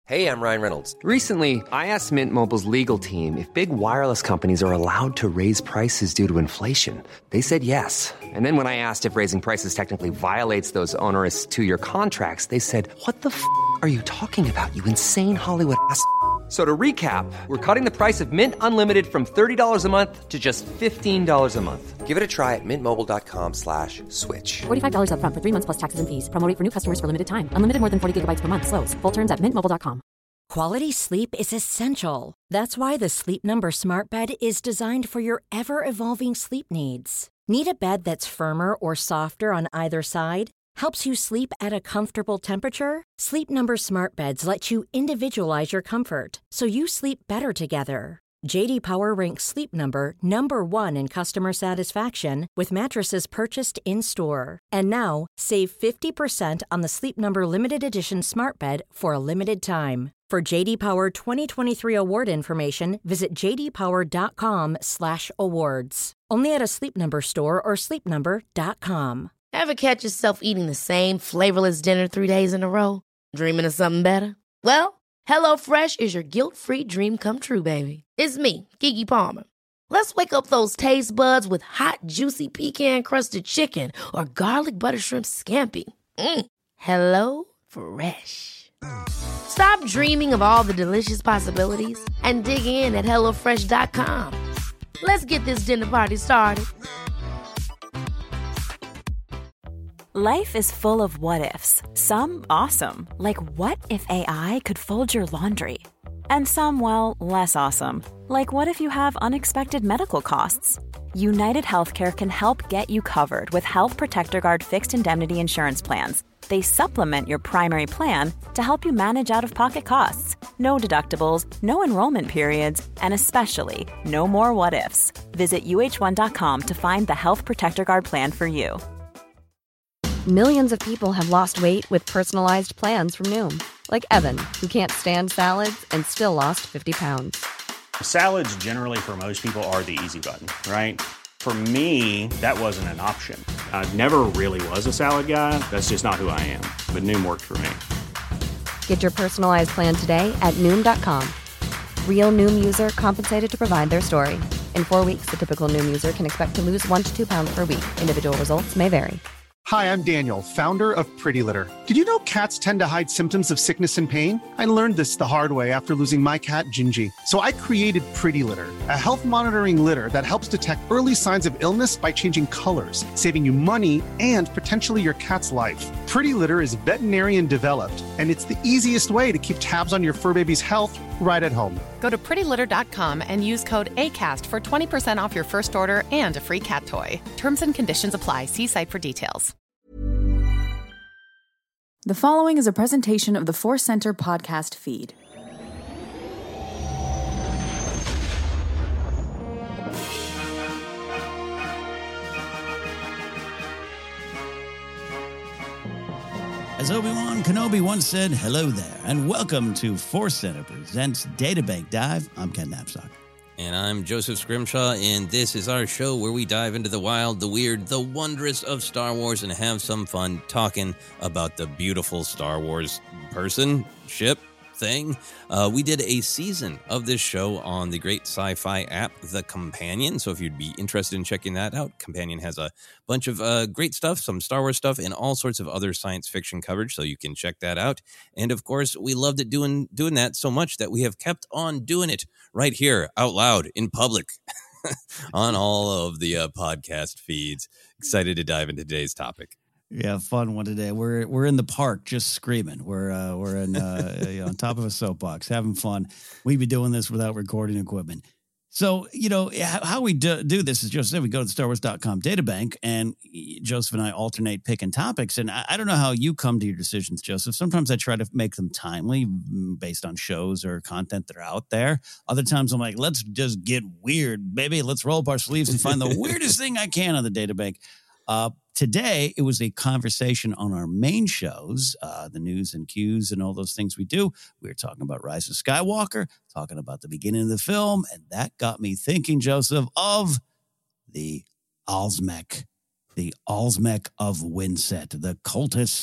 Hey, I'm Ryan Reynolds. Recently, I asked Mint Mobile's legal team if big wireless companies are allowed to raise prices due to inflation. They said yes. And then when I asked if raising prices technically violates those onerous two-year contracts, they said, "What the f*** are you talking about, you insane Hollywood ass?" So to recap, we're cutting the price of Mint Unlimited from $30 a month to just $15 a month. Give it a try at mintmobile.com/switch. $45 up front for 3 months plus taxes and fees. Promo rate for new customers for limited time. Unlimited more than 40 gigabytes per month. Slows full terms at mintmobile.com. Quality sleep is essential. That's why the Sleep Number Smart Bed is designed for your ever-evolving sleep needs. Need a bed that's firmer or softer on either side? Helps you sleep at a comfortable temperature? Sleep Number Smart Beds let you individualize your comfort, so you sleep better together. J.D. Power ranks Sleep Number number 1 in customer satisfaction with mattresses purchased in-store. And now, save 50% on the Sleep Number Limited Edition Smart Bed for a limited time. For J.D. Power 2023 award information, visit jdpower.com/awards. Only at a Sleep Number store or sleepnumber.com. Ever catch yourself eating the same flavorless dinner 3 days in a row? Dreaming of something better? Well, HelloFresh is your guilt-free dream come true, baby. It's me, Keke Palmer. Let's wake up those taste buds with hot, juicy pecan-crusted chicken or garlic butter shrimp scampi. Hello Fresh. Stop dreaming of all the delicious possibilities and dig in at HelloFresh.com. Let's get this dinner party started. Life is full of what-ifs. Some awesome, like what if AI could fold your laundry? And some, well, less awesome, like what if you have unexpected medical costs? United Healthcare can help get you covered with Health Protector Guard fixed indemnity insurance plans. They supplement your primary plan to help you manage out-of-pocket costs. No deductibles, no enrollment periods, and especially no more what-ifs. Visit uh1.com to find the Health Protector Guard plan for you. Millions of people have lost weight with personalized plans from Noom. Like Evan, who can't stand salads and still lost 50 pounds. Salads generally for most people are the easy button, right? For me, that wasn't an option. I never really was a salad guy. That's just not who I am. But Noom worked for me. Get your personalized plan today at Noom.com. Real Noom user compensated to provide their story. In 4 weeks, the typical Noom user can expect to lose 1 to 2 pounds per week. Individual results may vary. Hi, I'm Daniel, founder of Pretty Litter. Did you know cats tend to hide symptoms of sickness and pain? I learned this the hard way after losing my cat, Gingy. So I created Pretty Litter, a health monitoring litter that helps detect early signs of illness by changing colors, saving you money and potentially your cat's life. Pretty Litter is veterinarian developed, and it's the easiest way to keep tabs on your fur baby's health right at home. Go to prettylitter.com and use code ACAST for 20% off your first order and a free cat toy. Terms and conditions apply. See site for details. The following is a presentation of the Force Center podcast feed. As Obi-Wan Kenobi once said, hello there, and welcome to Force Center Presents Databank Dive. I'm Ken Knapsack. And I'm Joseph Scrimshaw, and this is our show where we dive into the wild, the weird, the wondrous of Star Wars and have some fun talking about the beautiful Star Wars person, ship, thing. We did a season of this show on the great sci-fi app, The Companion. So if you'd be interested in checking that out, Companion has a bunch of great stuff, some Star Wars stuff, and all sorts of other science fiction coverage. So you can check that out. And of course, we loved it doing that so much that we have kept on doing it right here out loud in public on all of the podcast feeds. Excited to dive into today's topic. Yeah, fun one today. We're in the park just screaming. We're in on top of a soapbox having fun. We'd be doing this without recording equipment. So, how we do this is just we go to the StarWars.com databank, and Joseph and I alternate picking topics. And I don't know how you come to your decisions, Joseph. Sometimes I try to make them timely based on shows or content that are out there. Other times I'm like, let's just get weird, baby. Let's roll up our sleeves and find the weirdest thing I can on the databank. Today, it was a conversation on our main shows, the news and cues and all those things we do. We were talking about Rise of Skywalker, talking about the beginning of the film, and that got me thinking, Joseph, of the Almsec of Winsett, the cultists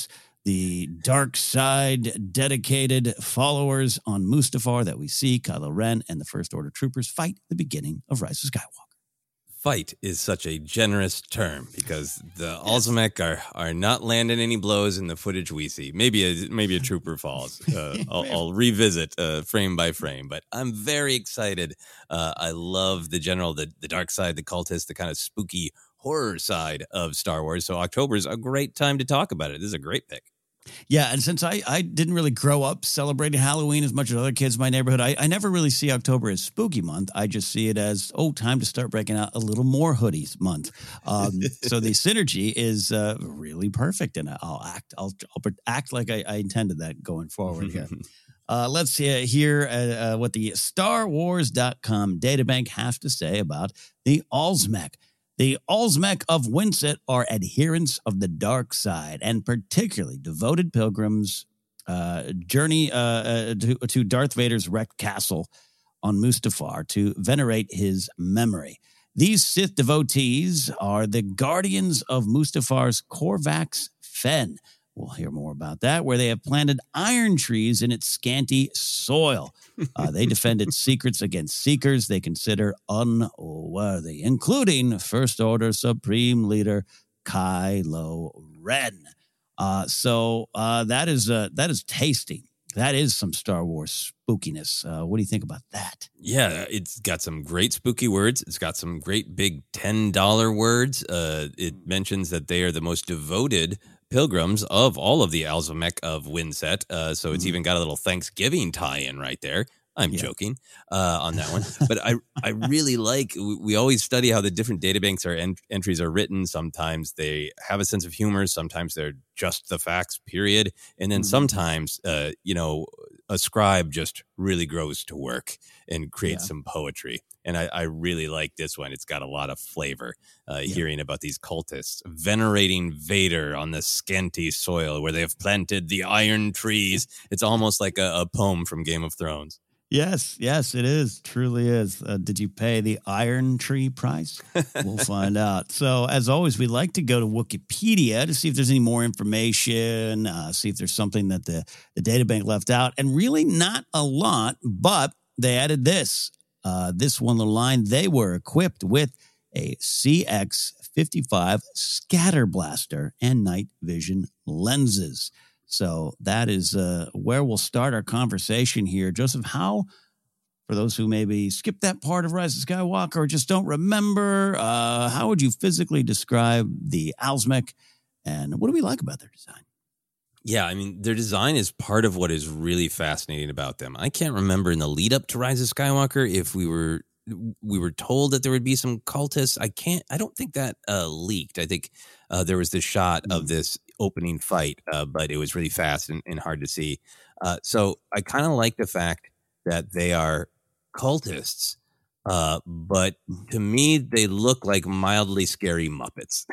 the dark side dedicated followers on Mustafar that we see, Kylo Ren and the First Order troopers fight the beginning of Rise of Skywalker. Fight is such a generous term because the Alzamec are not landing any blows in the footage we see. Maybe a trooper falls. I'll revisit frame by frame, but I'm very excited. I love the general, the dark side, the cultist, the kind of spooky horror side of Star Wars. So October is a great time to talk about it. This is a great pick. Yeah, and since I didn't really grow up celebrating Halloween as much as other kids in my neighborhood, I never really see October as spooky month. I just see it as, time to start breaking out a little more hoodies month. So the synergy is really perfect, and I'll act like I intended that going forward here. Let's hear what the StarWars.com databank has to say about the Alzmec. The Alzmec of Winsett are adherents of the dark side, and particularly devoted pilgrims journey to Darth Vader's wrecked castle on Mustafar to venerate his memory. These Sith devotees are the guardians of Mustafar's Corvax Fen. We'll hear more about that, where they have planted iron trees in its scanty soil. They defend its secrets against seekers they consider unworthy, including First Order Supreme Leader Kylo Ren. So that is tasty. That is some Star Wars spookiness. What do you think about that? Yeah, it's got some great spooky words. It's got some great big $10 words. It mentions that they are the most devoted pilgrims of all of the Alzamec of Winsett. So it's even got a little Thanksgiving tie-in right there. I'm joking on that one. But I really like, we always study how the different databanks entries are written. Sometimes they have a sense of humor. Sometimes they're just the facts, period. And then sometimes, a scribe just really grows to work and creates some poetry. And I really like this one. It's got a lot of flavor, hearing about these cultists venerating Vader on the scanty soil where they have planted the iron trees. It's almost like a poem from Game of Thrones. Yes, it is. Truly is. Did you pay the Iron Tree price? We'll find out. So, as always, we like to go to Wikipedia to see if there's any more information, see if there's something that the databank left out. And really not a lot, but they added this. This one little line, they were equipped with a CX-55 scatter blaster and night vision lenses. So that is where we'll start our conversation here. Joseph, how, for those who maybe skipped that part of Rise of Skywalker or just don't remember, how would you physically describe the Alzmec, and what do we like about their design? Yeah, I mean, their design is part of what is really fascinating about them. I can't remember in the lead up to Rise of Skywalker if we were told that there would be some cultists. I don't think that leaked. I think there was this shot of this opening fight, but it was really fast and hard to see. So I kind of like the fact that they are cultists, but to me, they look like mildly scary Muppets.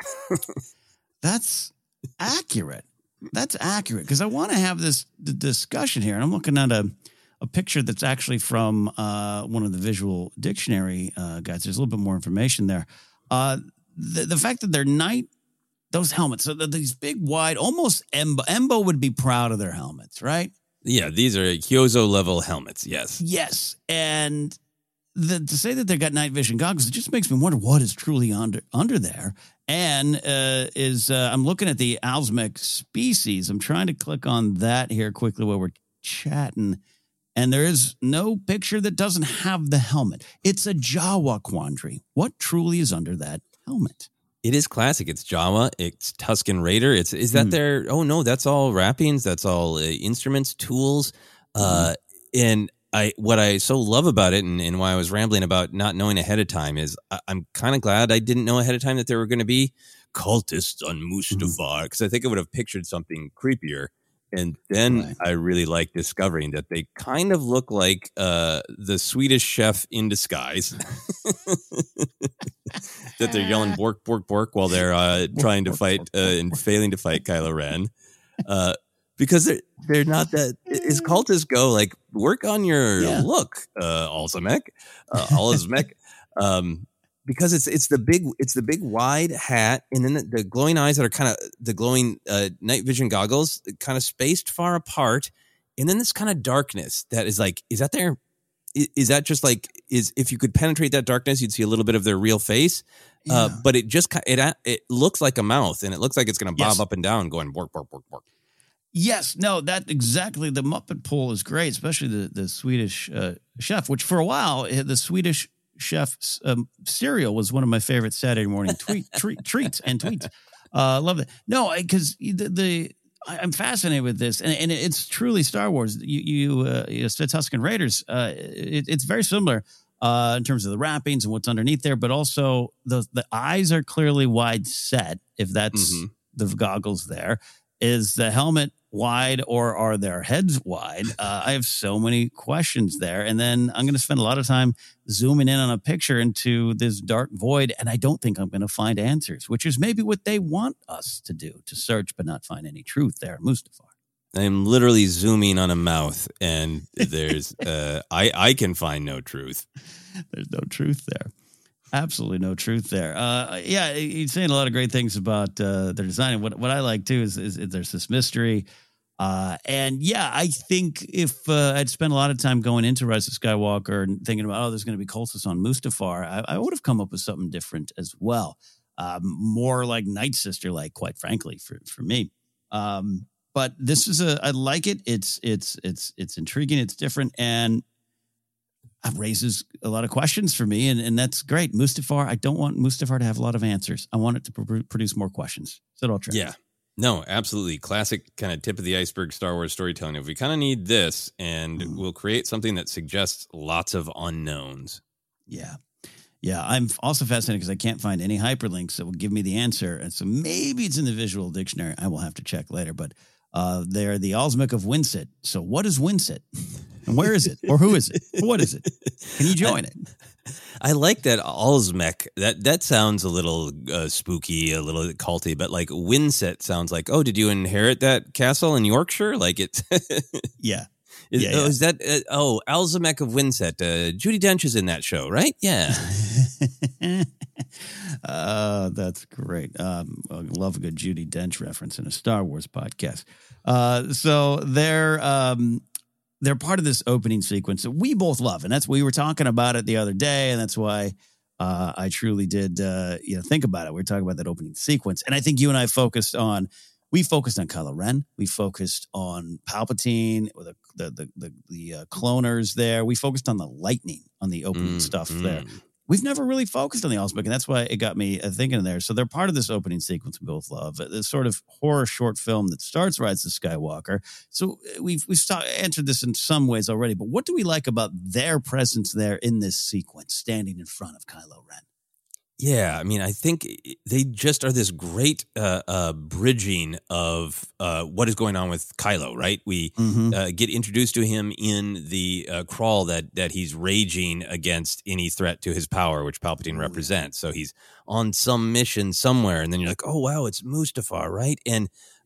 That's accurate. That's accurate, because I want to have the discussion here, and I'm looking at a picture that's actually from one of the visual dictionary guides. There's a little bit more information there. The fact that they're those helmets, so these big, wide, almost Embo would be proud of their helmets, right? Yeah, these are Hyozo level helmets, yes. Yes, and to say that they've got night vision goggles, it just makes me wonder what is truly under there. And I'm looking at the Alzmec species. I'm trying to click on that here quickly while we're chatting. And there is no picture that doesn't have the helmet. It's a Jawa quandary. What truly is under that helmet? It is classic. It's Jawa. It's Tusken Raider. Is that their? Oh no, that's all wrappings. That's all instruments, tools. And what I so love about it, and why I was rambling about not knowing ahead of time, is I'm kind of glad I didn't know ahead of time that there were going to be cultists on Mustafar, because I think I would have pictured something creepier. And then I really like discovering that they kind of look like the Swedish chef in disguise. That they're yelling "bork, bork, bork" while they're trying to fight and failing to fight Kylo Ren. Because they're not that, as cultists go, like, work on your look, Alzamec. because it's the big wide hat, and then the glowing eyes that are kind of the glowing night vision goggles, kind of spaced far apart, and then this kind of darkness that is like, is that there? Is that just like, is if you could penetrate that darkness, you'd see a little bit of their real face, but it just it looks like a mouth, and it looks like it's going to bob up and down, going bork bork bork bork. Yes, no, that exactly. The Muppet Pool is great, especially the Swedish chef, which for a while the Swedish chef's cereal was one of my favorite Saturday morning treats and tweets. Love that. No, because I'm fascinated with this, and it's truly Star Wars. You said Tusken Raiders. It's very similar in terms of the wrappings and what's underneath there, but also the eyes are clearly wide set. If that's the goggles, there is the helmet wide, or are their heads wide? I have so many questions there. And then I'm going to spend a lot of time zooming in on a picture into this dark void, and I don't think I'm going to find answers, which is maybe what they want us to do, to search but not find any truth there, Mustafar. I'm literally zooming on a mouth, and there's I can find no truth. There's no truth there. Absolutely no truth there. Yeah, he's saying a lot of great things about their design. And what I like, too, is there's this mystery. And, yeah, I think if I'd spent a lot of time going into Rise of Skywalker and thinking about, there's going to be cultists on Mustafar, I would have come up with something different as well. More like Night Sister-like, quite frankly, for me. But this is I like it. It's intriguing. It's different. And it raises a lot of questions for me, and that's great. Mustafar, I don't want Mustafar to have a lot of answers. I want it to produce more questions. Is that all true? Yeah. No, absolutely. Classic kind of tip of the iceberg Star Wars storytelling. If we kind of need this, and we'll create something that suggests lots of unknowns. Yeah. Yeah, I'm also fascinated because I can't find any hyperlinks that will give me the answer. And so maybe it's in the visual dictionary. I will have to check later, but they're the Alzmec of Winset. So what is Winset? And where is it? Or who is it? What is it? Can you join it? I like that Alzmec. That sounds a little spooky, a little culty, but like Winset sounds like, oh, did you inherit that castle in Yorkshire? Like it's yeah. Is that Alzmec of Winset? Judi Dench is in that show, right? Yeah. That's great. I love a good Judi Dench reference in a Star Wars podcast. So they're part of this opening sequence that we both love, and that's we were talking about it the other day, and that's why I truly did think about it. We were talking about that opening sequence, and I think you and I focused on Kylo Ren. We focused on Palpatine, or the cloners there. We focused on the lightning, on the opening stuff there. We've never really focused on the Alzmec, and that's why it got me thinking there. So they're part of this opening sequence we both love, this sort of horror short film that starts Rise of Skywalker. So we've answered this in some ways already, but what do we like about their presence there in this sequence, standing in front of Kylo Ren? Yeah, I mean, I think they just are this great bridging of what is going on with Kylo, right? We get introduced to him in the crawl that he's raging against any threat to his power, which Palpatine represents. So he's on some mission somewhere, and then you're like, oh, wow, it's Mustafar, right? And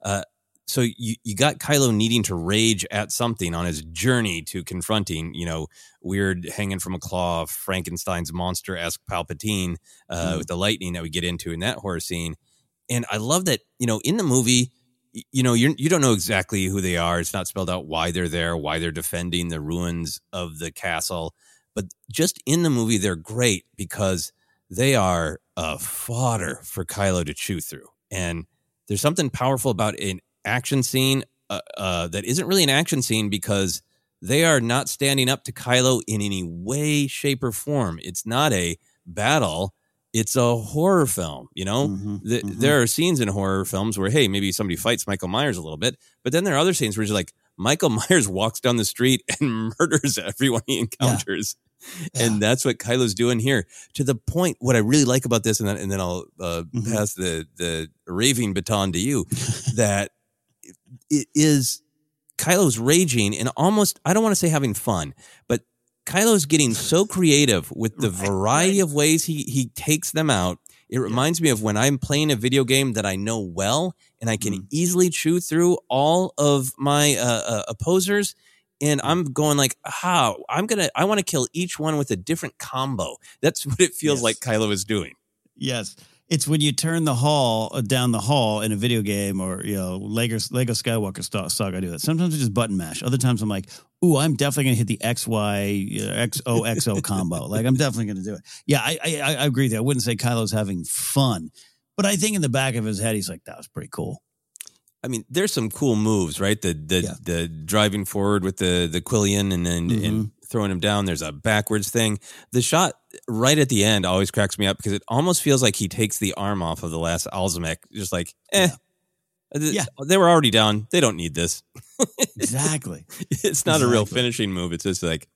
so you got Kylo needing to rage at something on his journey to confronting, weird hanging from a claw, Frankenstein's monster-esque Palpatine with the lightning that we get into in that horror scene. And I love that, in the movie, you don't know exactly who they are. It's not spelled out why they're there, why they're defending the ruins of the castle. But just in the movie, they're great because they are fodder for Kylo to chew through. And there's something powerful about an action scene that isn't really an action scene because they are not standing up to Kylo in any way, shape, or form. It's not a battle. It's a horror film, There are scenes in horror films where, hey, maybe somebody fights Michael Myers a little bit, but then there are other scenes where it's like Michael Myers walks down the street and murders everyone he encounters. Yeah. And that's what Kylo's doing here. To the point, what I really like about this, and then I'll pass the raving baton to you, that it is Kylo's raging and almost, I don't want to say having fun, but Kylo's getting so creative with the variety of ways he takes them out. It reminds me of when I'm playing a video game that I know well and I can easily chew through all of my opposers. And I'm going like, how? I want to kill each one with a different combo. That's what it feels like Kylo is doing. Yes. It's when you turn the hall down the hall in a video game or, Lego Skywalker Saga, I do that. Sometimes I just button mash. Other times I'm like, ooh, I'm definitely going to hit the XY, XO combo. Like, I'm definitely going to do it. Yeah, I agree with you. I wouldn't say Kylo's having fun, but I think in the back of his head, he's like, that was pretty cool. I mean, there's some cool moves, right? The driving forward with the Quillian and then and throwing him down. There's a backwards thing. The shot right at the end always cracks me up because it almost feels like he takes the arm off of the last Alzamec. Just like, they were already down. They don't need this. Exactly. It's not a real finishing move. It's just like,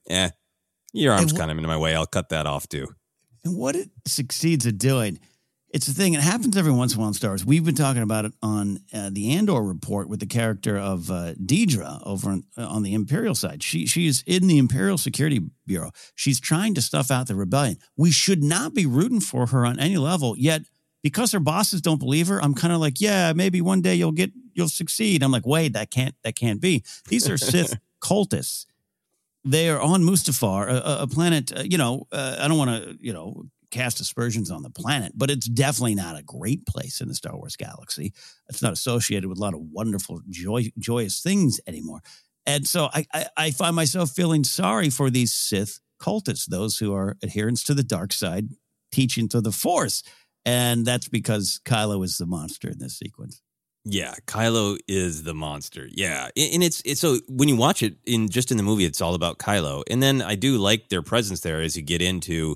your arm's kind of in my way. I'll cut that off too. And what it succeeds at doing, it's the thing. It happens every once in a while in Star Wars. We've been talking about it on the Andor report with the character of Deidre over on the Imperial side. She's in the Imperial Security Bureau. She's trying to stuff out the rebellion. We should not be rooting for her on any level. Yet, because her bosses don't believe her, I'm kind of like, yeah, maybe one day you'll succeed. I'm like, wait, that can't be. These are Sith cultists. They are on Mustafar, a planet. I don't want to, cast aspersions on the planet, but it's definitely not a great place in the Star Wars galaxy. It's not associated with a lot of wonderful, joyous things anymore. And so I find myself feeling sorry for these Sith cultists, those who are adherents to the dark side, teaching to the Force. And that's because Kylo is the monster in this sequence. Yeah, Kylo is the monster. Yeah, and it's so when you watch it in the movie, it's all about Kylo. And then I do like their presence there as you get into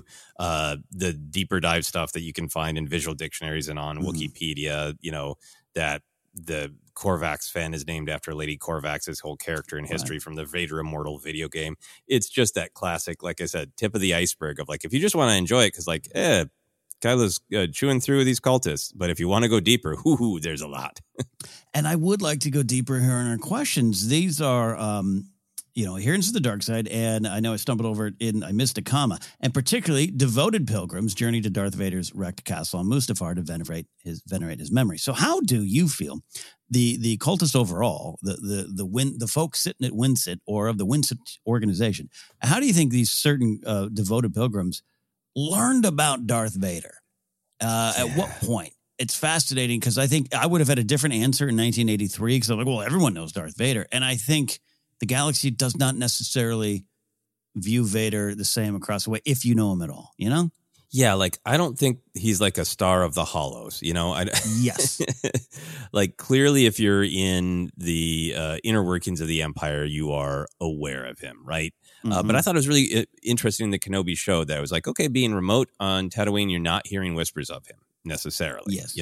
the deeper dive stuff that you can find in visual dictionaries and on Wikipedia. That the Corvax fan is named after Lady Corvax's whole character and history from the Vader Immortal video game. It's just that classic, like I said, tip of the iceberg of like, if you just want to enjoy it, because like, Kylo's chewing through these cultists, but if you want to go deeper, there's a lot. And I would like to go deeper here in our questions. These are, adherents to the dark side, and I know I stumbled over it I missed a comma, and particularly devoted pilgrims journey to Darth Vader's wrecked castle on Mustafar to venerate his memory. So how do you feel the cultists overall, the folks sitting at Winsett or of the Winsett organization, how do you think these certain devoted pilgrims learned about Darth Vader? At what point? It's fascinating because I think I would have had a different answer in 1983 because I'm like, well, everyone knows Darth Vader. And I think the galaxy does not necessarily view Vader the same across the way if you know him at all, Yeah, like I don't think he's like a star of the Hollows, Yes. Like clearly if you're in the inner workings of the Empire, you are aware of him, right? But I thought it was really interesting in the Kenobi show that it was like, okay, being remote on Tatooine, you're not hearing whispers of him necessarily. Yes.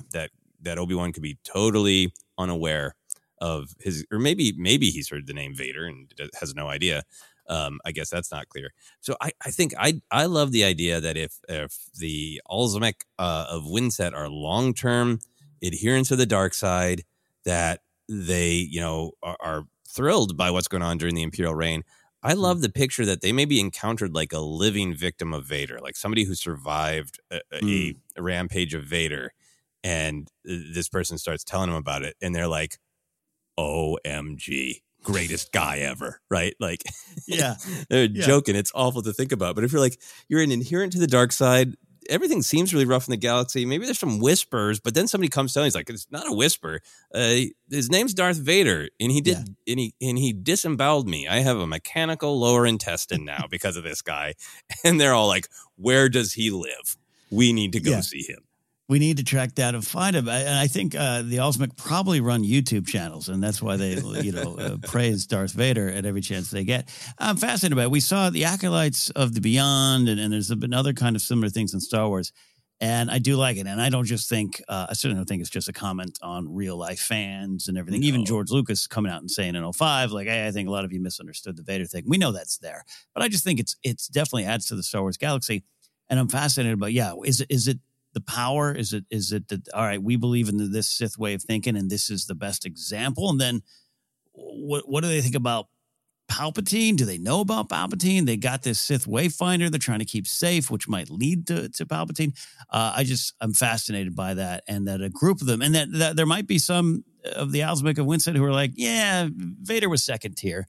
That Obi-Wan could be totally unaware of his, or maybe he's heard the name Vader and has no idea. I guess that's not clear. So I think I love the idea that if the Alzamec of Winsett are long-term adherents of the dark side, that they, are thrilled by what's going on during the Imperial reign. I love the picture that they maybe encountered like a living victim of Vader, like somebody who survived a rampage of Vader. And this person starts telling them about it. And they're like, OMG, greatest guy ever. Right. Like, yeah, they're joking. It's awful to think about. But if you're an adherent to the dark side, everything seems really rough in the galaxy. Maybe there's some whispers, but then somebody comes down. He's like, it's not a whisper. His name's Darth Vader, and he disemboweled me. I have a mechanical lower intestine now because of this guy. And they're all like, where does he live? We need to go see him. We need to track down and find him. And I think the Alzamec probably run YouTube channels, and that's why they, praise Darth Vader at every chance they get. I'm fascinated by it. We saw the Acolytes of the Beyond, and there's been other kind of similar things in Star Wars, and I do like it. And I don't just think, I certainly don't think it's just a comment on real life fans and everything. No. Even George Lucas coming out and saying in 2005, like, hey, I think a lot of you misunderstood the Vader thing. We know that's there, but I just think it's definitely adds to the Star Wars galaxy, and I'm fascinated by, is it the power? Is it that, all right, we believe in this Sith way of thinking, and this is the best example? And then what do they think about Palpatine? Do they know about Palpatine? They got this Sith Wayfinder they're trying to keep safe, which might lead to Palpatine. I'm fascinated by that, and that a group of them, and that there might be some of the Alzamec of Winsett who are like, yeah, Vader was second tier.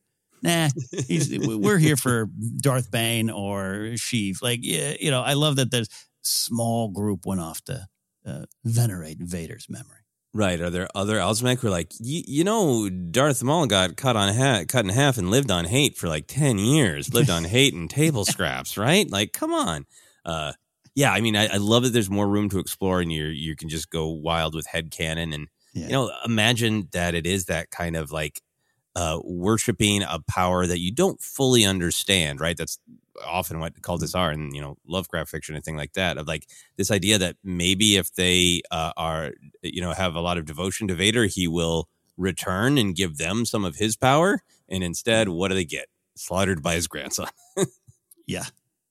nah, we're here for Darth Bane or Sheev. Like, you know, I love that this small group went off to venerate Vader's memory. Right. Are there other Alzheimer's who are like, you know, Darth Maul got cut in half and lived on hate for like 10 years, lived on hate and table scraps, right? Like, come on. Yeah, I mean, I love that there's more room to explore and you can just go wild with headcanon. And, you know, imagine that it is that kind of like worshiping a power that you don't fully understand, right? That's often what cultists are in, you know, Lovecraft fiction and thing like that, of like this idea that maybe if they are, you know, have a lot of devotion to Vader, he will return and give them some of his power. And instead, what do they get? Slaughtered by his grandson. Yeah.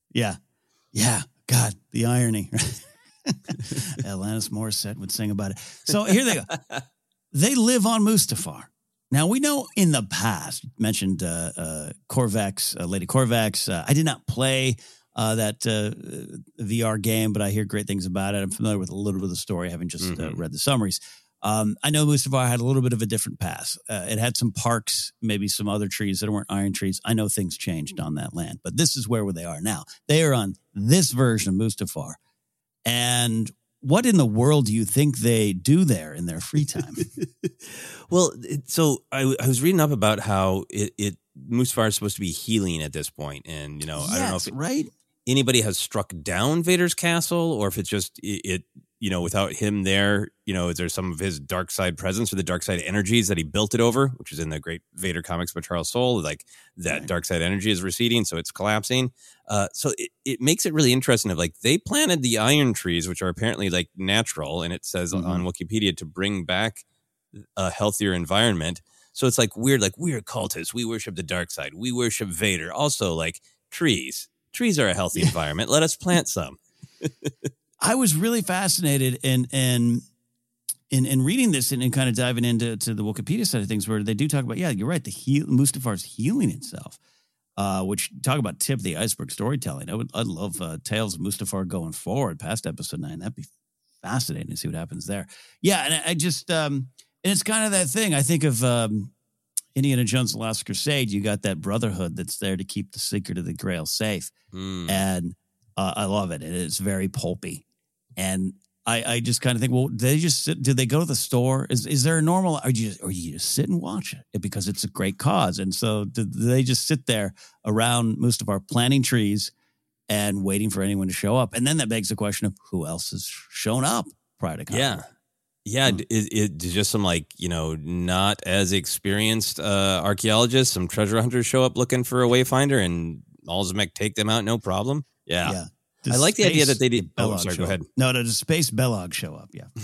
God, the irony. Alanis Morissette would sing about it. So here they go. They live on Mustafar. Now, we know in the past, mentioned Corvex, Lady Corvex. I did not play that VR game, but I hear great things about it. I'm familiar with a little bit of the story, having just read the summaries. I know Mustafar had a little bit of a different past. It had some parks, maybe some other trees that weren't iron trees. I know things changed on that land, but this is where they are now. They are on this version of Mustafar. And what in the world do you think they do there in their free time? Well, so I was reading up about how Mustafar is supposed to be healing at this point. And, you know, I don't know if anybody has struck down Vader's castle or if it's just it you know, without him there, you know, is there some of his dark side presence or the dark side energies that he built it over, which is in the great Vader comics by Charles Soule, like that dark side energy is receding, so it's collapsing. So it makes it really interesting of like they planted the iron trees, which are apparently like natural, and it says on Wikipedia to bring back a healthier environment. So it's like weird, like we're cultists. We worship the dark side. We worship Vader. Also, like trees. Trees are a healthy environment. Let us plant some. I was really fascinated in reading this and kind of diving into the Wikipedia side of things where they do talk about, yeah, you're right, Mustafar's healing itself, which talk about tip of the iceberg storytelling. I'd love Tales of Mustafar going forward past episode 9. That'd be fascinating to see what happens there. Yeah, and I just and it's kind of that thing. I think of Indiana Jones: The Last Crusade. You got that brotherhood that's there to keep the secret of the Grail safe, and I love it. And it's very pulpy. And I just kind of think, well, they just sit, do they go to the store? Is there a normal, or you just sit and watch it because it's a great cause? And so do they just sit there around Mustafar planting trees and waiting for anyone to show up? And then that begs the question of who else has shown up prior to combat? Yeah. It just some like, you know, not as experienced archaeologists, some treasure hunters show up looking for a wayfinder and Alzheimer's take them out, no problem. Yeah. I like the idea that they did. Oh, sorry, go ahead. No, does Space Belloq show up? Yeah.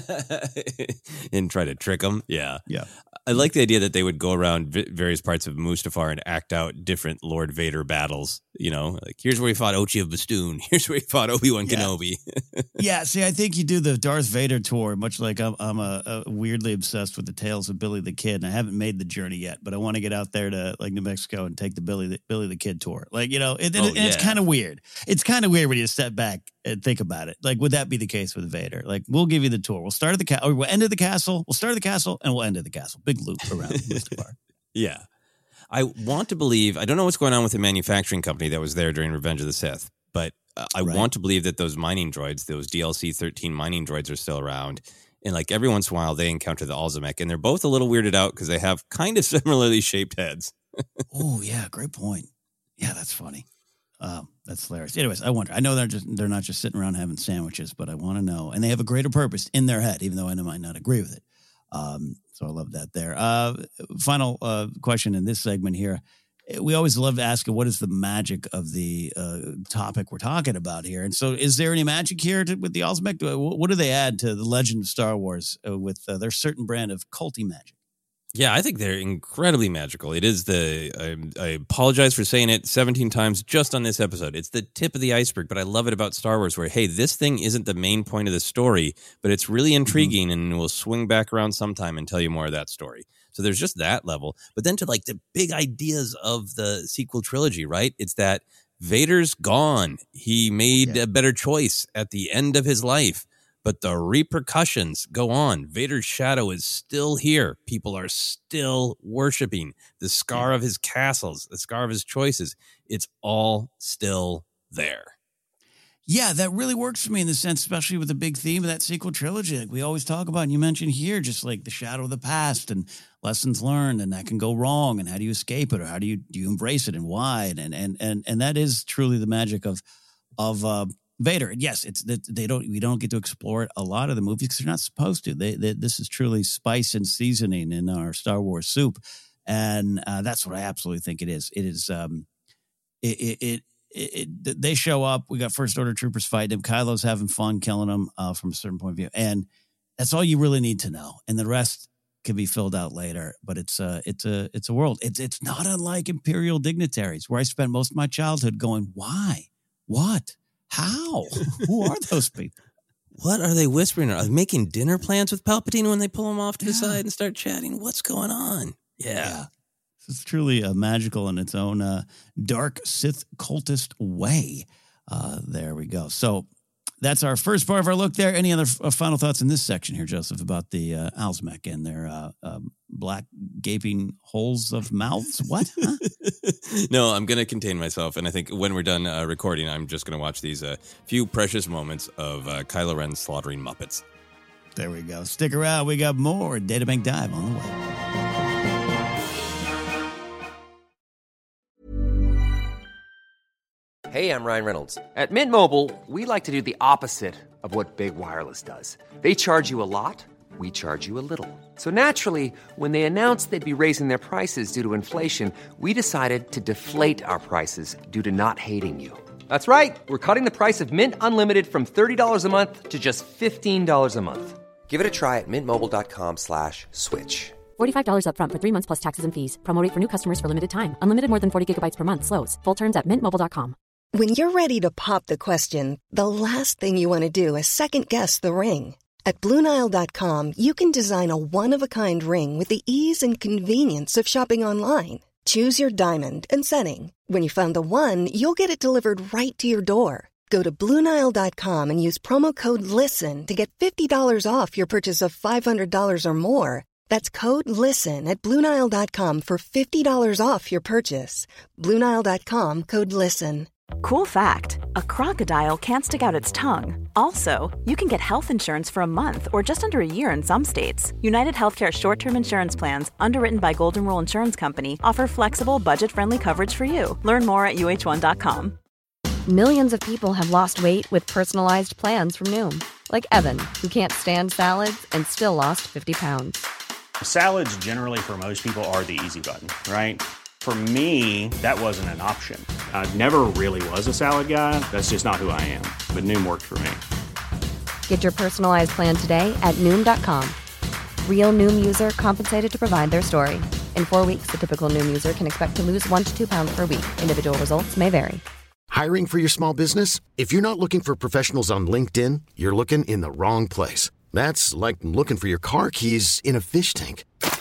And try to trick them. Yeah. Yeah. I like the idea that they would go around various parts of Mustafar and act out different Lord Vader battles. You know, like here's where he fought Ochi of Bastoon. Here's where he fought Obi-Wan Kenobi. Yeah. See, I think you do the Darth Vader tour, much like I'm a weirdly obsessed with the Tales of Billy the Kid, and I haven't made the journey yet, but I want to get out there to like New Mexico and take the Billy the Kid tour. Like, you know, it's kind of weird. It's kind of weird when you step back and think about it. Like, would that be the case with Vader? Like, we'll give you the tour. We'll start at the castle, or we'll end at the castle. We'll start at the castle, and we'll end at the castle. Big loop around Mustafar. Yeah. I want to believe, I don't know what's going on with the manufacturing company that was there during Revenge of the Sith, but I want to believe that those mining droids, those DLC-13 mining droids are still around. And like every once in a while, they encounter the Alzheimer's, and they're both a little weirded out because they have kind of similarly shaped heads. Oh, yeah. Great point. Yeah, that's funny. That's hilarious. Anyways, I wonder. I know they're not just sitting around having sandwiches, but I want to know. And they have a greater purpose in their head, even though I might not agree with it. So I love that there. Final question in this segment here. We always love to ask, what is the magic of the topic we're talking about here? And so is there any magic here with the Alzheimer's? What do they add to the legend of Star Wars with their certain brand of culty magic? Yeah, I think they're incredibly magical. It is I apologize for saying it 17 times just on this episode. It's the tip of the iceberg, but I love it about Star Wars where, hey, this thing isn't the main point of the story, but it's really intriguing and we'll swing back around sometime and tell you more of that story. So there's just that level. But then to like the big ideas of the sequel trilogy, right? It's that Vader's gone. He made a better choice at the end of his life. but the repercussions go on. Vader's shadow is still here. People are still worshiping the scar of his castles, the scar of his choices. It's all still there. Yeah, that really works for me in the sense, especially with the big theme of that sequel trilogy. Like we always talk about, and you mentioned here, just like the shadow of the past and lessons learned, and that can go wrong, and how do you escape it, or how do you embrace it, and why, and that is truly the magic of Vader. And yes, it's that we don't get to explore it a lot of the movies because they're not supposed to. This is truly spice and seasoning in our Star Wars soup, and that's what I absolutely think it is. It is they show up. We got First Order troopers fighting him. Kylo's having fun killing them from a certain point of view, and that's all you really need to know. And the rest can be filled out later. But it's a world. It's not unlike Imperial dignitaries, where I spent most of my childhood going, why, what, how, who are those people? What are they whispering? Are they making dinner plans with Palpatine when they pull him off to the side and start chatting? What's going on? Yeah. It's truly magical in its own dark Sith cultist way. There we go. So that's our first part of our look there. Any other final thoughts in this section here, Joseph, about the Alzmec and their black gaping holes of mouths? What? Huh? No, I'm going to contain myself. And I think when we're done recording, I'm just going to watch these few precious moments of Kylo Ren slaughtering Muppets. There we go. Stick around. We got more Databank Dive on the way. Hey, I'm Ryan Reynolds. At Mint Mobile, we like to do the opposite of what Big Wireless does. They charge you a lot, we charge you a little. So naturally, when they announced they'd be raising their prices due to inflation, we decided to deflate our prices due to not hating you. That's right. We're cutting the price of Mint Unlimited from $30 a month to just $15 a month. Give it a try at mintmobile.com/switch. $45 up front for 3 months plus taxes and fees. Promo rate for new customers for limited time. Unlimited more than 40 gigabytes per month. Slows full terms at mintmobile.com. When you're ready to pop the question, the last thing you want to do is second-guess the ring. At BlueNile.com, you can design a one-of-a-kind ring with the ease and convenience of shopping online. Choose your diamond and setting. When you find the one, you'll get it delivered right to your door. Go to BlueNile.com and use promo code LISTEN to get $50 off your purchase of $500 or more. That's code LISTEN at BlueNile.com for $50 off your purchase. BlueNile.com, code LISTEN. Cool fact, a crocodile can't stick out its tongue. Also, you can get health insurance for a month or just under a year in some states. United Healthcare short-term insurance plans, underwritten by Golden Rule Insurance Company, offer flexible, budget-friendly coverage for you. Learn more at UH1.com. Millions of people have lost weight with personalized plans from Noom. Like Evan, who can't stand salads and still lost 50 pounds. Salads generally for most people are the easy button, right? For me, that wasn't an option. I never really was a salad guy. That's just not who I am. But Noom worked for me. Get your personalized plan today at Noom.com. Real Noom user compensated to provide their story. In 4 weeks, the typical Noom user can expect to lose 1 to 2 pounds per week. Individual results may vary. Hiring for your small business? If you're not looking for professionals on LinkedIn, you're looking in the wrong place. That's like looking for your car keys in a fish tank.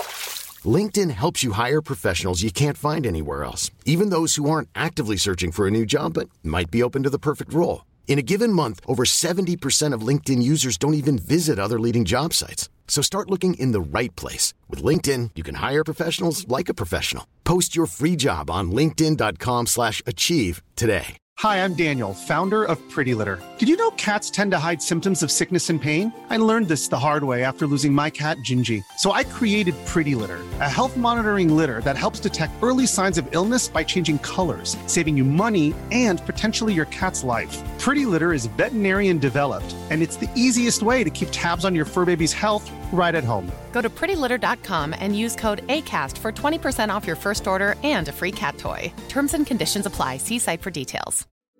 LinkedIn helps you hire professionals you can't find anywhere else, even those who aren't actively searching for a new job but might be open to the perfect role. In a given month, over 70% of LinkedIn users don't even visit other leading job sites. So start looking in the right place. With LinkedIn, you can hire professionals like a professional. Post your free job on linkedin.com/achieve today. Hi, I'm Daniel, founder of Pretty Litter. Did you know cats tend to hide symptoms of sickness and pain? I learned this the hard way after losing my cat, Gingy. So I created Pretty Litter, a health monitoring litter that helps detect early signs of illness by changing colors, saving you money and potentially your cat's life. Pretty Litter is veterinarian developed, and it's the easiest way to keep tabs on your fur baby's health right at home. Go to prettylitter.com and use code ACAST for 20% off your first order and a free cat toy. Terms and conditions apply. See site for details.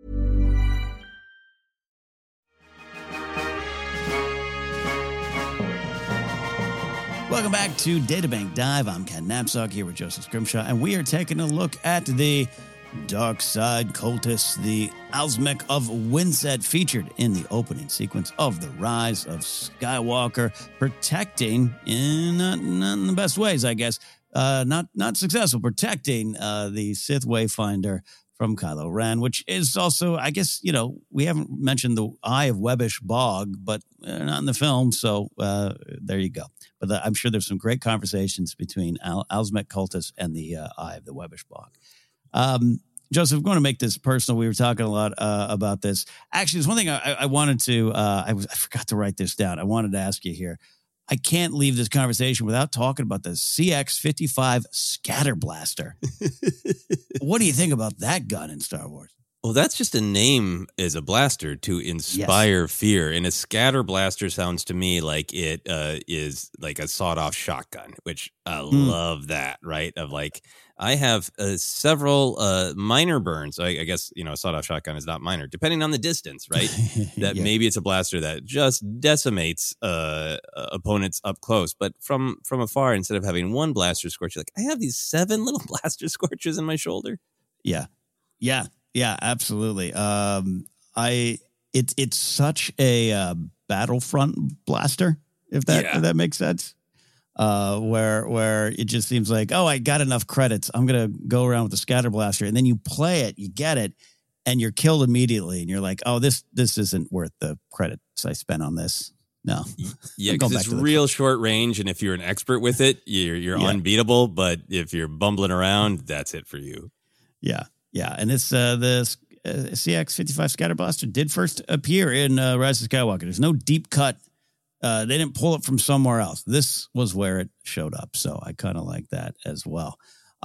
Welcome back to Databank Dive. I'm Ken Knapsack here with Joseph Scrimshaw, and we are taking a look at the Dark Side Cultists, the Alzmec of Winsett, featured in the opening sequence of The Rise of Skywalker, protecting, in not in the best ways, I guess, not successful, protecting the Sith Wayfinder from Kylo Ren, which is also, I guess, we haven't mentioned the Eye of Webbish Bog, but not in the film. So there you go. But I'm sure there's some great conversations between Alzmec cultists and the Eye of the Webbish Bog. Joseph, I'm going to make this personal. We were talking a lot about this. Actually, there's one thing I wanted to, I forgot to write this down. I wanted to ask you here. I can't leave this conversation without talking about the CX-55 Scatter Blaster. What do you think about that gun in Star Wars? Well, that's just a name as a blaster to inspire fear. And a scatter blaster sounds to me like it is like a sawed-off shotgun, which I love that, right? Of like, I have several minor burns. I guess, a sawed-off shotgun is not minor, depending on the distance, right? That maybe it's a blaster that just decimates opponents up close. But from afar, instead of having one blaster scorcher, like, I have these 7 little blaster scorchers in my shoulder. Yeah, absolutely. It's such a Battlefront blaster, if that makes sense. Where it just seems like, oh, I got enough credits, I'm gonna go around with the scatter blaster, and then you play it, you get it, and you're killed immediately, and you're like, oh, this isn't worth the credits I spent on this. No, yeah, because it's real short range, and if you're an expert with it, you're unbeatable. But if you're bumbling around, that's it for you. Yeah, and it's the CX-55 Scatter Blaster did first appear in Rise of Skywalker. There's no deep cut. They didn't pull it from somewhere else. This was where it showed up, so I kind of like that as well.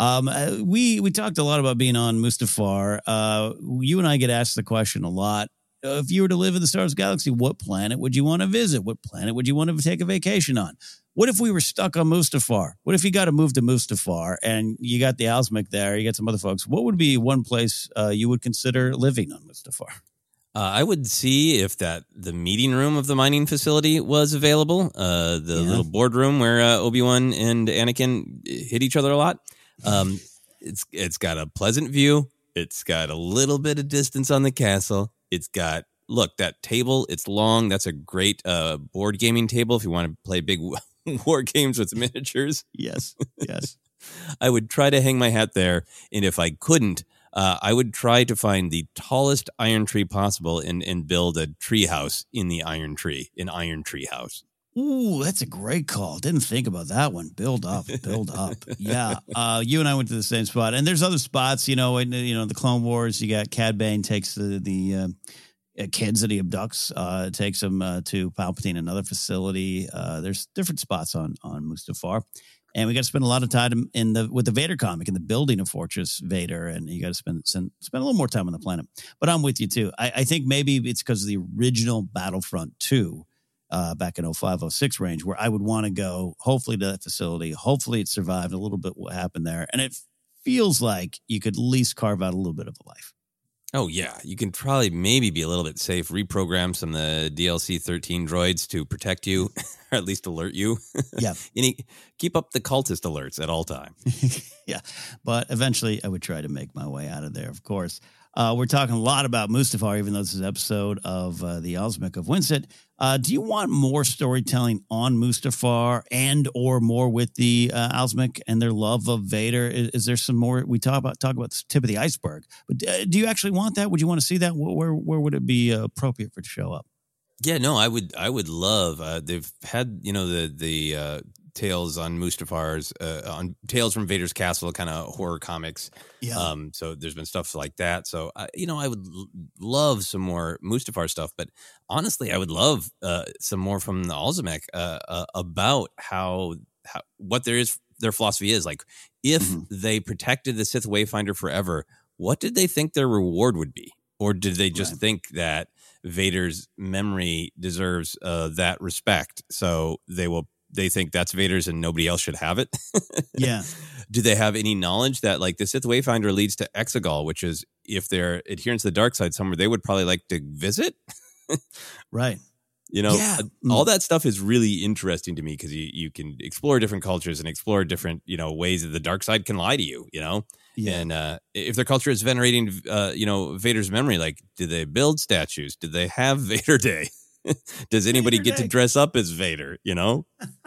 We talked a lot about being on Mustafar. You and I get asked the question a lot. If you were to live in the Star Wars galaxy, what planet would you want to visit? What planet would you want to take a vacation on? What if we were stuck on Mustafar? What if you got to move to Mustafar and you got the Alzmec there, you got some other folks? What would be one place you would consider living on Mustafar? I would see if the meeting room of the mining facility was available. The little boardroom where Obi-Wan and Anakin hit each other a lot. It's got a pleasant view. It's got a little bit of distance on the castle. It's got, look, that table, it's long. That's a great board gaming table if you want to play big war games with miniatures. Yes. I would try to hang my hat there. And if I couldn't, I would try to find the tallest iron tree possible and build a tree house in the iron tree, an iron tree house. Ooh, that's a great call. Didn't think about that one. Build up. Yeah. You and I went to the same spot, and there's other spots, in the Clone Wars, you got Cad Bane takes the kids that he abducts, takes them to Palpatine, another facility. There's different spots on Mustafar. And we got to spend a lot of time with the Vader comic in the building of Fortress Vader, and you got to spend a little more time on the planet. But I'm with you too. I think maybe it's because of the original Battlefront 2 back in 05-06 range, where I would want to go, hopefully, to that facility. Hopefully it survived a little bit what happened there. And it feels like you could at least carve out a little bit of a life. Oh, yeah. You can probably maybe be a little bit safe, reprogram some of the DLC 13 droids to protect you, or at least alert you. Yeah. Keep up the cultist alerts at all time. Yeah. But eventually I would try to make my way out of there, of course. We're talking a lot about Mustafar, even though this is an episode of the Alzmec of Winsett. Do you want more storytelling on Mustafar and or more with the Alzmec and their love of Vader? Is there some more? We talk about the tip of the iceberg, but do you actually want that? Would you want to see that? Where would it be appropriate for it to show up? Yeah, no, I would love. They've had the Tales on Mustafar's on Tales from Vader's Castle kind of horror comics. Yeah. So there's been stuff like that. So I would love some more Mustafar stuff, but honestly, I would love some more from the Alzmec about how what their philosophy is. Like, if they protected the Sith Wayfinder forever, what did they think their reward would be? Or did they just think that Vader's memory deserves that respect? So they think that's Vader's and nobody else should have it. Yeah. Do they have any knowledge that, like, the Sith Wayfinder leads to Exegol, which is, if they're adherents to the dark side somewhere, they would probably like to visit? Right. All that stuff is really interesting to me, because you can explore different cultures and explore different, ways that the dark side can lie to you, Yeah. And if their culture is venerating, Vader's memory, like, did they build statues? Did they have Vader Day? Does anybody Vader get Day. to dress up as Vader, you know?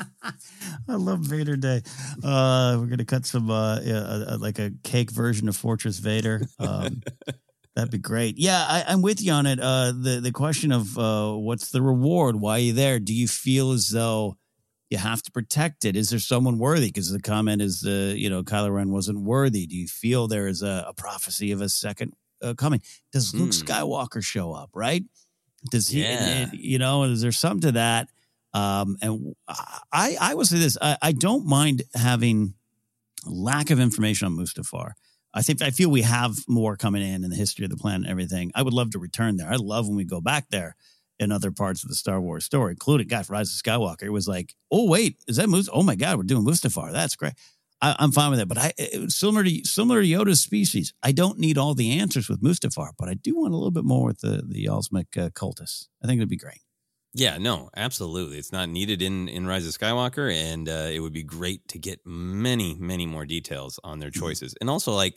I love Vader Day. We're going to cut some, like a cake version of Fortress Vader. That'd be great. Yeah, I'm with you on it. The question of what's the reward? Why are you there? Do you feel as though you have to protect it? Is there someone worthy? Because the comment is, Kylo Ren wasn't worthy. Do you feel there is a prophecy of a second coming? Does Luke Skywalker show up, right? Does he, is there something to that? And I will say this, I don't mind having lack of information on Mustafar. I feel we have more coming in the history of the planet and everything. I would love to return there. I love when we go back there in other parts of the Star Wars story, including Rise of Skywalker. It was like, oh, wait, is that Mustafar? Oh, my God, we're doing Mustafar. That's great. I'm fine with it. But similar to Yoda's species, I don't need all the answers with Mustafar, but I do want a little bit more with the Alsmic cultists. I think it'd be great. Yeah, no, absolutely. It's not needed in Rise of Skywalker, and it would be great to get many, many more details on their choices. And also, like,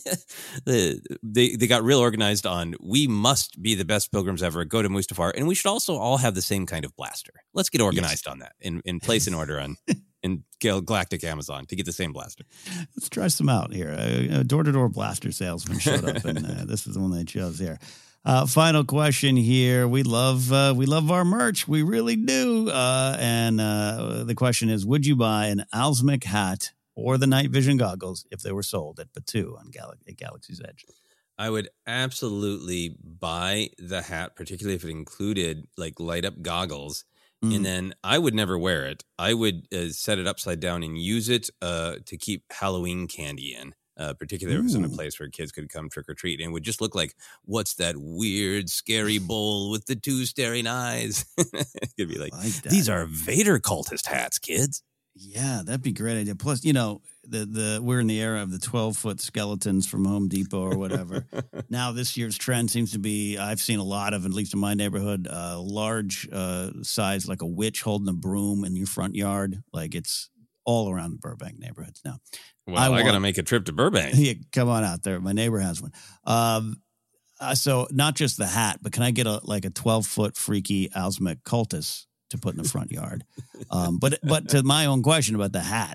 they got real organized on, we must be the best pilgrims ever, go to Mustafar, and we should also all have the same kind of blaster. Let's get organized on that and place an order in Galactic Amazon to get the same blaster. Let's try some out here. A door-to-door blaster salesman showed up, and this is the one they chose here. Final question here. We love our merch. We really do. And the question is, would you buy an Alsmic hat or the night vision goggles if they were sold at Batu on Galaxy's Edge? I would absolutely buy the hat, particularly if it included like light up goggles. And then I would never wear it. I would set it upside down and use it to keep Halloween candy in. Particularly if it was in a place where kids could come trick or treat, and it would just look like, what's that weird, scary bowl with the two staring eyes? It could be like these are Vader cultist hats, kids. Yeah, that'd be a great idea. Plus, we're in the era of the 12-foot skeletons from Home Depot or whatever. Now, this year's trend seems to be, I've seen a lot of, at least in my neighborhood, large size, like a witch holding a broom in your front yard. Like it's all around the Burbank neighborhoods now. Well, I got to make a trip to Burbank. Yeah, come on out there. My neighbor has one. So not just the hat, but can I get a 12-foot freaky Alsmic cultist to put in the front yard? But to my own question about the hat,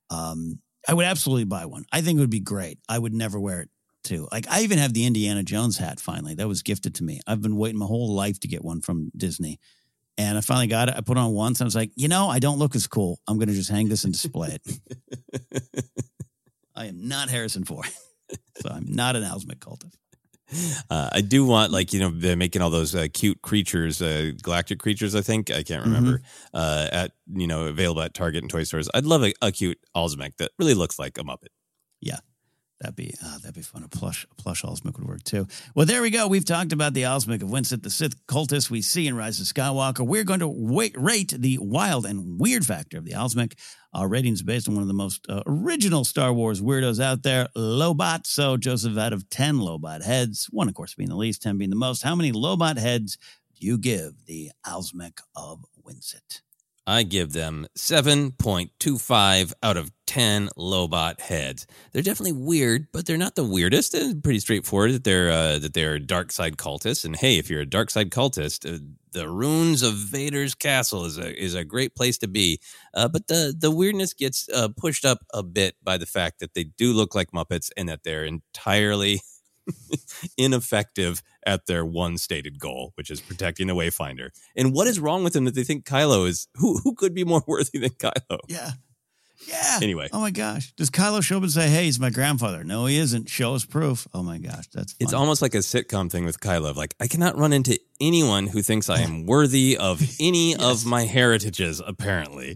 I would absolutely buy one. I think it would be great. I would never wear it too. Like I even have the Indiana Jones hat finally. That was gifted to me. I've been waiting my whole life to get one from Disney. And I finally got it. I put it on once. I was like, I don't look as cool. I'm going to just hang this and display it. I am not Harrison Ford. So I'm not an Alsmic cultist. I do want, they're making all those cute creatures, galactic creatures, I think. I can't remember. Available at Target and toy stores. I'd love a cute Alsmic that really looks like a Muppet. Yeah. That'd be fun. A plush Alsmic would work too. Well, there we go. We've talked about the Alsmic of Winsett, the Sith cultist we see in Rise of Skywalker. We're going to rate the wild and weird factor of the Alsmic. Our rating's based on one of the most original Star Wars weirdos out there, Lobot. So, Joseph, out of 10 Lobot heads, 1, of course, being the least, 10 being the most, how many Lobot heads do you give the Alsmic of Winsett? I give them 7.25 out of 10 Lobot heads. They're definitely weird, but they're not the weirdest. They're pretty straightforward that they're dark side cultists. And hey, if you're a dark side cultist, the ruins of Vader's castle is a great place to be. But the weirdness gets pushed up a bit by the fact that they do look like Muppets and that they're entirely ineffective at their one stated goal, which is protecting the Wayfinder. And what is wrong with them that they think Kylo is who could be more worthy than Kylo? Yeah. Anyway. Oh my gosh. Does Kylo show up and say, hey, he's my grandfather? No, he isn't. Show us proof. Oh my gosh. That's funny. It's almost like a sitcom thing with Kylo. Like, I cannot run into anyone who thinks I am worthy of any of my heritages, apparently.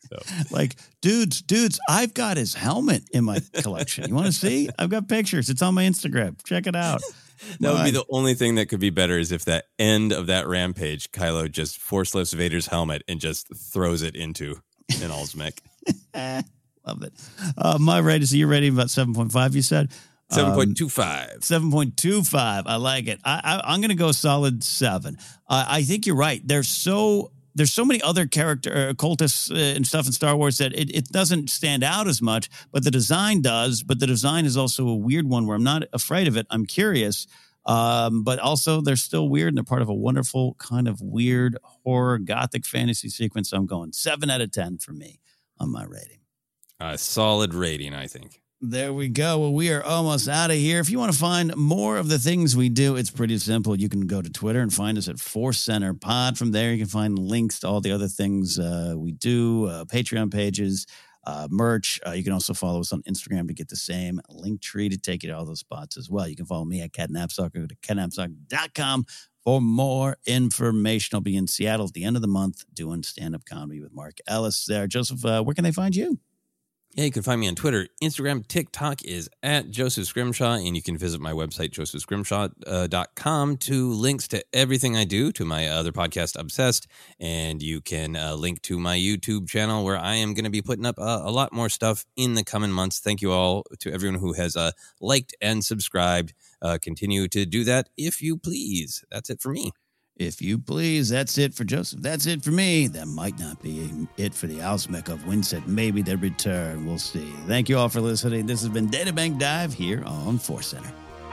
Dudes, I've got his helmet in my collection. You want to see? I've got pictures. It's on my Instagram. Check it out. That would be the only thing that could be better is if that end of that rampage, Kylo just force lifts Vader's helmet and just throws it into an Alsmic. Love it. My rating is, you're rating about 7.5, you said? 7.25. 7.25. I like it. I'm going to go solid 7. I think you're right. There's so many other character cultists and stuff in Star Wars that it doesn't stand out as much, but the design does. But the design is also a weird one where I'm not afraid of it. I'm curious. But also, they're still weird, and they're part of a wonderful kind of weird horror gothic fantasy sequence. So I'm going 7 out of 10 for me on my rating. A solid rating, I think. There we go. Well, we are almost out of here. If you want to find more of the things we do, it's pretty simple. You can go to Twitter and find us at Force Center Pod. From there, you can find links to all the other things we do, Patreon pages, merch. You can also follow us on Instagram to get the same link tree to take you to all those spots as well. You can follow me at Cat Knapsack. Go to catnapsack.com for more information. I'll be in Seattle at the end of the month doing stand-up comedy with Mark Ellis there. Joseph, where can they find you? Yeah, you can find me on Twitter, Instagram, TikTok is at Joseph Scrimshaw, and you can visit my website, josephscrimshaw.com, to links to everything I do, to my other podcast, Obsessed, and you can link to my YouTube channel where I am going to be putting up a lot more stuff in the coming months. Thank you all to everyone who has liked and subscribed. Continue to do that if you please. That's it for me. If you please, that's it for Joseph. That's it for me. That might not be it for the Ausmec of Winsett. Maybe they return. We'll see. Thank you all for listening. This has been Databank Dive here on Force Center.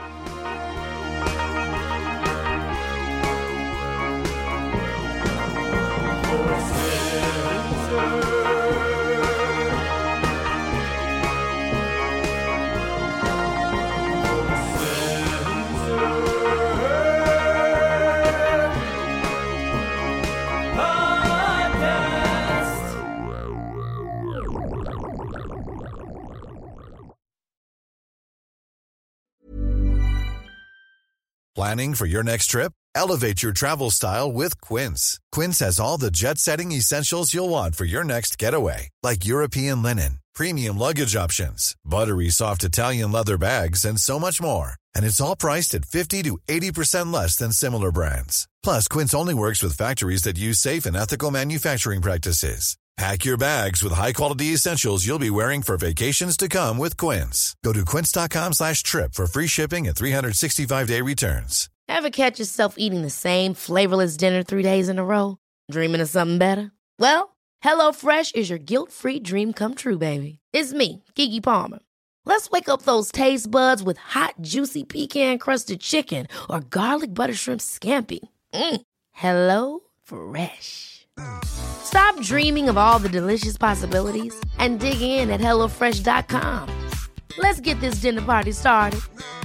Planning for your next trip? Elevate your travel style with Quince. Quince has all the jet-setting essentials you'll want for your next getaway, like European linen, premium luggage options, buttery soft Italian leather bags, and so much more. And it's all priced at 50 to 80% less than similar brands. Plus, Quince only works with factories that use safe and ethical manufacturing practices. Pack your bags with high-quality essentials you'll be wearing for vacations to come with Quince. Go to quince.com/trip for free shipping and 365-day returns. Ever catch yourself eating the same flavorless dinner 3 days in a row? Dreaming of something better? Well, HelloFresh is your guilt-free dream come true, baby. It's me, Keke Palmer. Let's wake up those taste buds with hot, juicy pecan-crusted chicken or garlic butter shrimp scampi. Hello Fresh. Stop dreaming of all the delicious possibilities and dig in at HelloFresh.com. Let's get this dinner party started.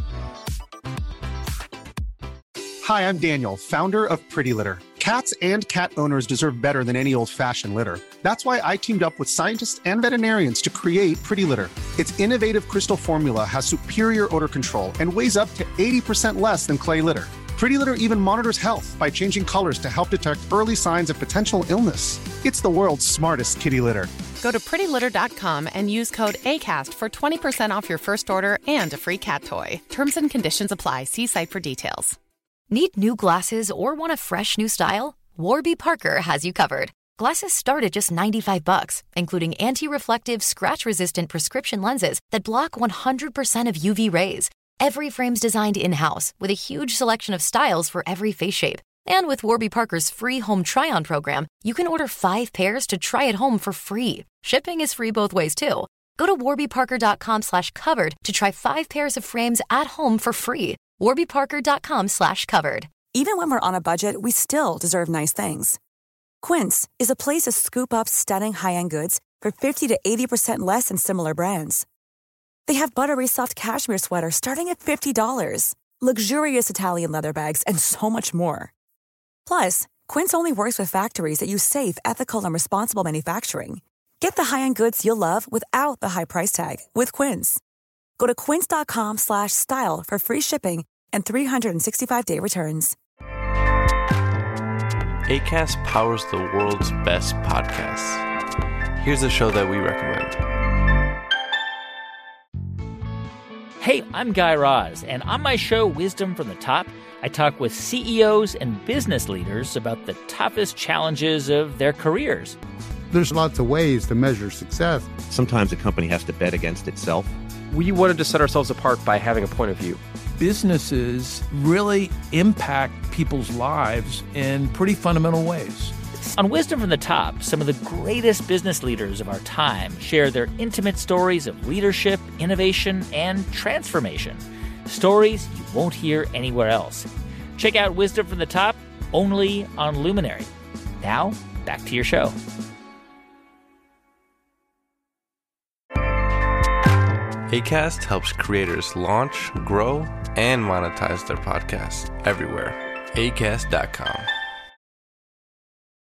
Hi, I'm Daniel, founder of Pretty Litter. Cats and cat owners deserve better than any old-fashioned litter. That's why I teamed up with scientists and veterinarians to create Pretty Litter. Its innovative crystal formula has superior odor control and weighs up to 80% less than clay litter. Pretty Litter even monitors health by changing colors to help detect early signs of potential illness. It's the world's smartest kitty litter. Go to prettylitter.com and use code ACAST for 20% off your first order and a free cat toy. Terms and conditions apply. See site for details. Need new glasses or want a fresh new style? Warby Parker has you covered. Glasses start at just $95, including anti-reflective, scratch-resistant prescription lenses that block 100% of UV rays. Every frame's designed in-house with a huge selection of styles for every face shape. And with Warby Parker's free home try-on program, you can order 5 pairs to try at home for free. Shipping is free both ways, too. Go to warbyparker.com/covered to try 5 pairs of frames at home for free. warbyparker.com/covered. Even when we're on a budget, we still deserve nice things. Quince is a place to scoop up stunning high-end goods for 50 to 80% less than similar brands. They have buttery soft cashmere sweaters starting at $50, luxurious Italian leather bags, and so much more. Plus, Quince only works with factories that use safe, ethical, and responsible manufacturing. Get the high-end goods you'll love without the high price tag with Quince. Go to quince.com/style for free shipping and 365-day returns. Acast powers the world's best podcasts. Here's a show that we recommend. Hey, I'm Guy Raz, and on my show, Wisdom from the Top, I talk with CEOs and business leaders about the toughest challenges of their careers. There's lots of ways to measure success. Sometimes a company has to bet against itself. We wanted to set ourselves apart by having a point of view. Businesses really impact people's lives in pretty fundamental ways. On Wisdom from the Top, some of the greatest business leaders of our time share their intimate stories of leadership, innovation, and transformation. stories you won't hear anywhere else. Check out Wisdom from the Top only on Luminary. Now, back to your show. Acast helps creators launch, grow, and monetize their podcasts everywhere. Acast.com.